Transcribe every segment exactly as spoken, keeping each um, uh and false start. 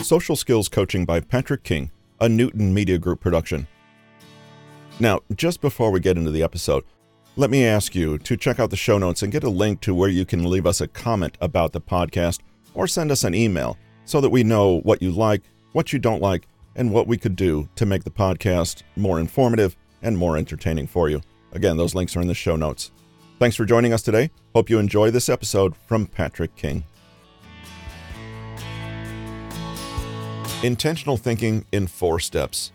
Social Skills Coaching by Patrick King, a Newton Media Group production. Now, just before we get into the episode, let me ask you to check out the show notes and get a link to where you can leave us a comment about the podcast or send us an email so that we know what you like, what you don't like, and what we could do to make the podcast more informative and more entertaining for you. Again, those links are in the show notes. Thanks for joining us today. Hope you enjoy this episode from Patrick King. Intentional thinking in four steps.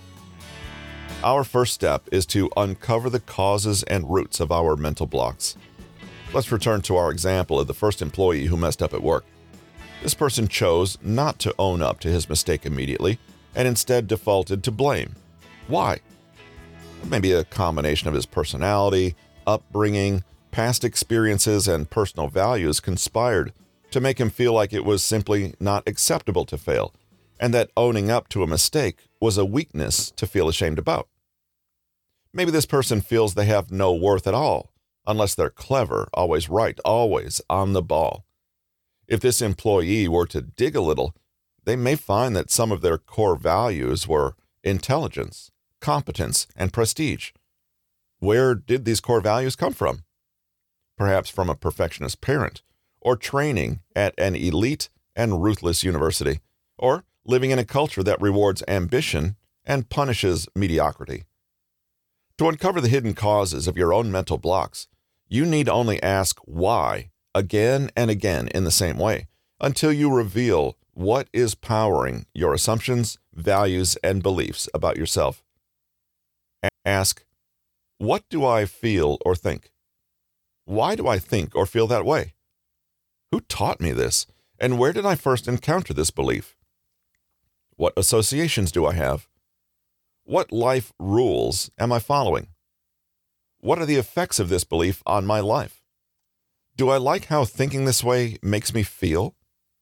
Our first step is to uncover the causes and roots of our mental blocks. Let's return to our example of the first employee who messed up at work. This person chose not to own up to his mistake immediately and instead defaulted to blame. Why? Maybe a combination of his personality, upbringing, past experiences, and personal values conspired to make him feel like it was simply not acceptable to fail, and that owning up to a mistake was a weakness to feel ashamed about. Maybe this person feels they have no worth at all, unless they're clever, always right, always on the ball. If this employee were to dig a little, they may find that some of their core values were intelligence, competence, and prestige. Where did these core values come from? Perhaps from a perfectionist parent, or training at an elite and ruthless university, or living in a culture that rewards ambition and punishes mediocrity. To uncover the hidden causes of your own mental blocks, you need only ask why again and again in the same way until you reveal what is powering your assumptions, values, and beliefs about yourself. Ask, what do I feel or think? Why do I think or feel that way? Who taught me this, and where did I first encounter this belief? What associations do I have? What life rules am I following? What are the effects of this belief on my life? Do I like how thinking this way makes me feel?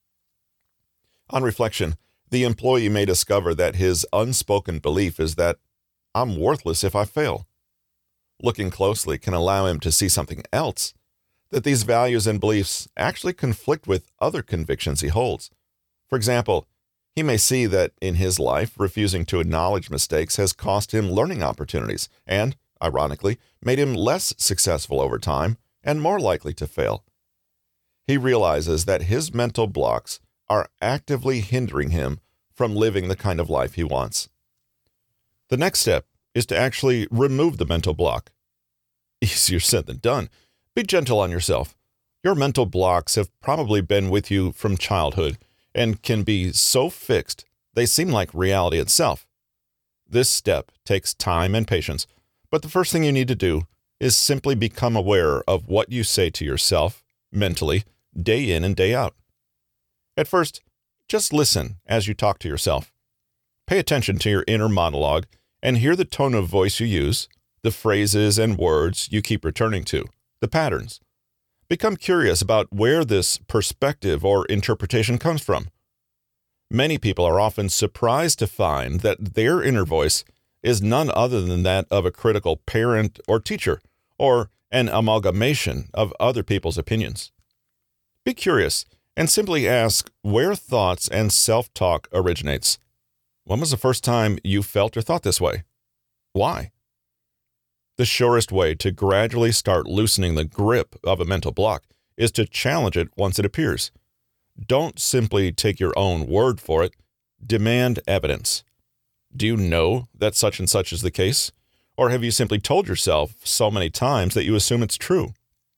On reflection, the employee may discover that his unspoken belief is that I'm worthless if I fail. Looking closely can allow him to see something else, that these values and beliefs actually conflict with other convictions he holds. For example, he may see that in his life, refusing to acknowledge mistakes has cost him learning opportunities and, ironically, made him less successful over time and more likely to fail. He realizes that his mental blocks are actively hindering him from living the kind of life he wants. The next step is to actually remove the mental block. Easier said than done. Be gentle on yourself. Your mental blocks have probably been with you from childhood and can be so fixed they seem like reality itself. This step takes time and patience, but the first thing you need to do is simply become aware of what you say to yourself mentally, day in and day out. At first, just listen as you talk to yourself. Pay attention to your inner monologue and hear the tone of voice you use, the phrases and words you keep returning to, the patterns. Become curious about where this perspective or interpretation comes from. Many people are often surprised to find that their inner voice is none other than that of a critical parent or teacher, or an amalgamation of other people's opinions. Be curious and simply ask where thoughts and self-talk originates. When was the first time you felt or thought this way? Why? The surest way to gradually start loosening the grip of a mental block is to challenge it once it appears. Don't simply take your own word for it. Demand evidence. Do you know that such and such is the case? Or have you simply told yourself so many times that you assume it's true?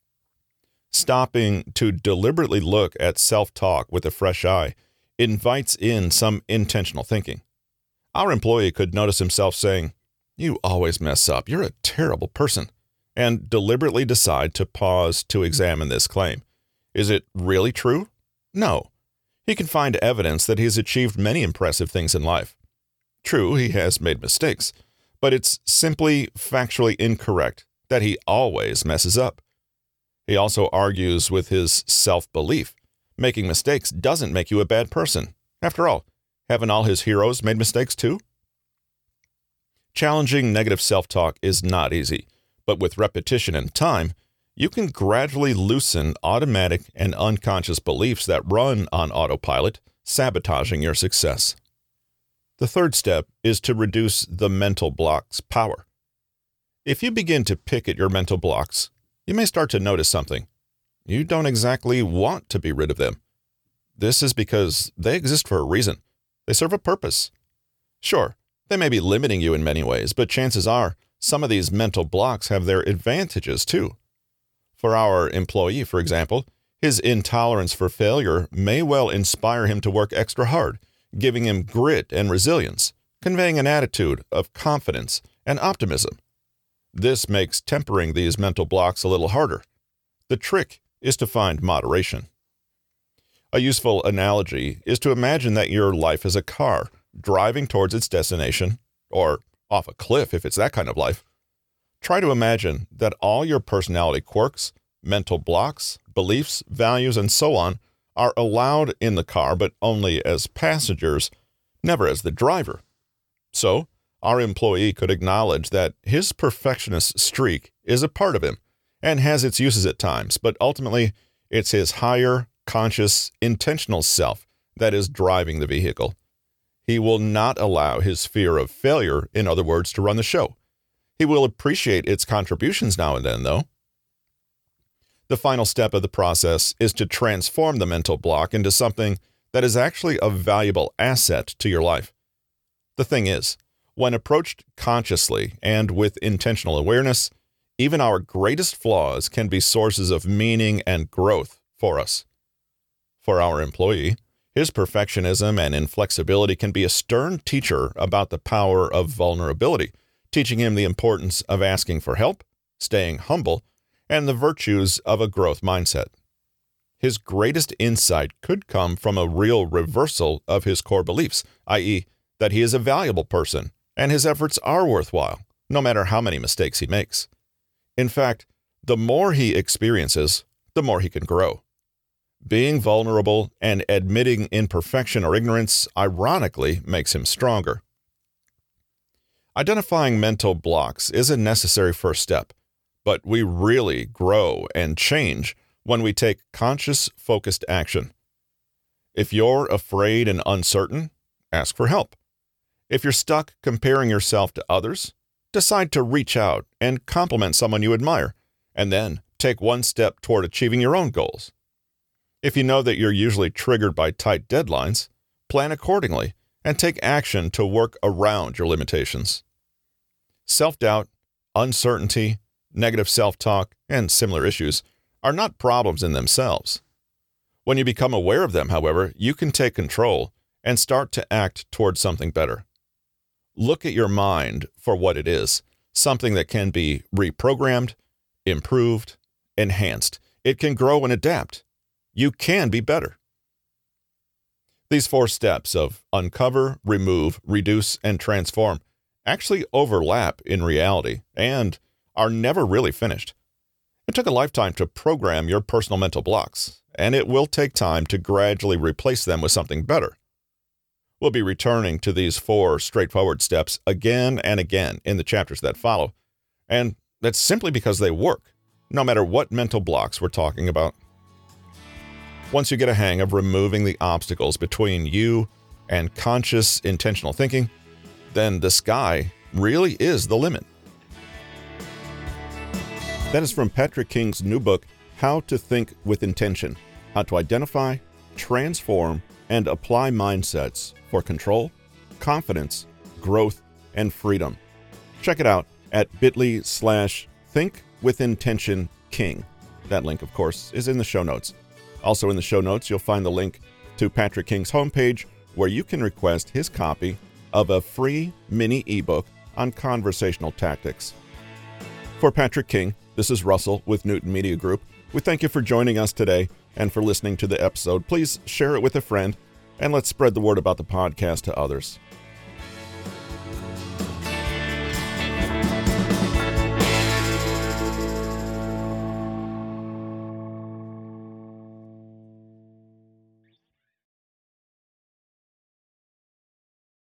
Stopping to deliberately look at self-talk with a fresh eye invites in some intentional thinking. Our employee could notice himself saying, "You always mess up. You're a terrible person," and deliberately decide to pause to examine this claim. Is it really true? No. He can find evidence that he has achieved many impressive things in life. True, he has made mistakes, but it's simply factually incorrect that he always messes up. He also argues with his self-belief. Making mistakes doesn't make you a bad person. After all, haven't all his heroes made mistakes too? Challenging negative self-talk is not easy, but with repetition and time, you can gradually loosen automatic and unconscious beliefs that run on autopilot sabotaging your success. The third step is to reduce the mental block's power. If you begin to pick at your mental blocks, you may start to notice something. You don't exactly want to be rid of them. This is because they exist for a reason. They serve a purpose. Sure, they may be limiting you in many ways, but chances are some of these mental blocks have their advantages too. For our employee, for example, his intolerance for failure may well inspire him to work extra hard, giving him grit and resilience, conveying an attitude of confidence and optimism. This makes tempering these mental blocks a little harder. The trick is to find moderation. A useful analogy is to imagine that your life is a car driving towards its destination, or off a cliff if it's that kind of life. Try to imagine that all your personality quirks, mental blocks, beliefs, values, and so on are allowed in the car, but only as passengers, never as the driver. So, our employee could acknowledge that his perfectionist streak is a part of him and has its uses at times, but ultimately it's his higher, conscious, intentional self that is driving the vehicle. He will not allow his fear of failure, in other words, to run the show. He will appreciate its contributions now and then, though. The final step of the process is to transform the mental block into something that is actually a valuable asset to your life. The thing is, when approached consciously and with intentional awareness, even our greatest flaws can be sources of meaning and growth for us. For our employee, his perfectionism and inflexibility can be a stern teacher about the power of vulnerability, teaching him the importance of asking for help, staying humble, and the virtues of a growth mindset. His greatest insight could come from a real reversal of his core beliefs, that is, that he is a valuable person and his efforts are worthwhile, no matter how many mistakes he makes. In fact, the more he experiences, the more he can grow. Being vulnerable and admitting imperfection or ignorance, ironically, makes him stronger. Identifying mental blocks is a necessary first step, but we really grow and change when we take conscious, focused action. If you're afraid and uncertain, ask for help. If you're stuck comparing yourself to others, decide to reach out and compliment someone you admire, and then take one step toward achieving your own goals. If you know that you're usually triggered by tight deadlines, plan accordingly and take action to work around your limitations. Self-doubt, uncertainty, negative self-talk, and similar issues are not problems in themselves. When you become aware of them, however, you can take control and start to act toward something better. Look at your mind for what it is, something that can be reprogrammed, improved, enhanced. It can grow and adapt. You can be better. These four steps of uncover, remove, reduce, and transform actually overlap in reality and are never really finished. It took a lifetime to program your personal mental blocks, and it will take time to gradually replace them with something better. We'll be returning to these four straightforward steps again and again in the chapters that follow, and that's simply because they work, no matter what mental blocks we're talking about. Once you get a hang of removing the obstacles between you and conscious, intentional thinking, then the sky really is the limit. That is from Patrick King's new book, How to Think with Intention: How to Identify, Transform, and Apply Mindsets for Control, Confidence, Growth, and Freedom. Check it out at bit.ly slash think with intention king. That link, of course, is in the show notes. Also in the show notes, you'll find the link to Patrick King's homepage where you can request his copy of a free mini ebook on conversational tactics. For Patrick King, this is Russell with Newton Media Group. We thank you for joining us today and for listening to the episode. Please share it with a friend, and let's spread the word about the podcast to others.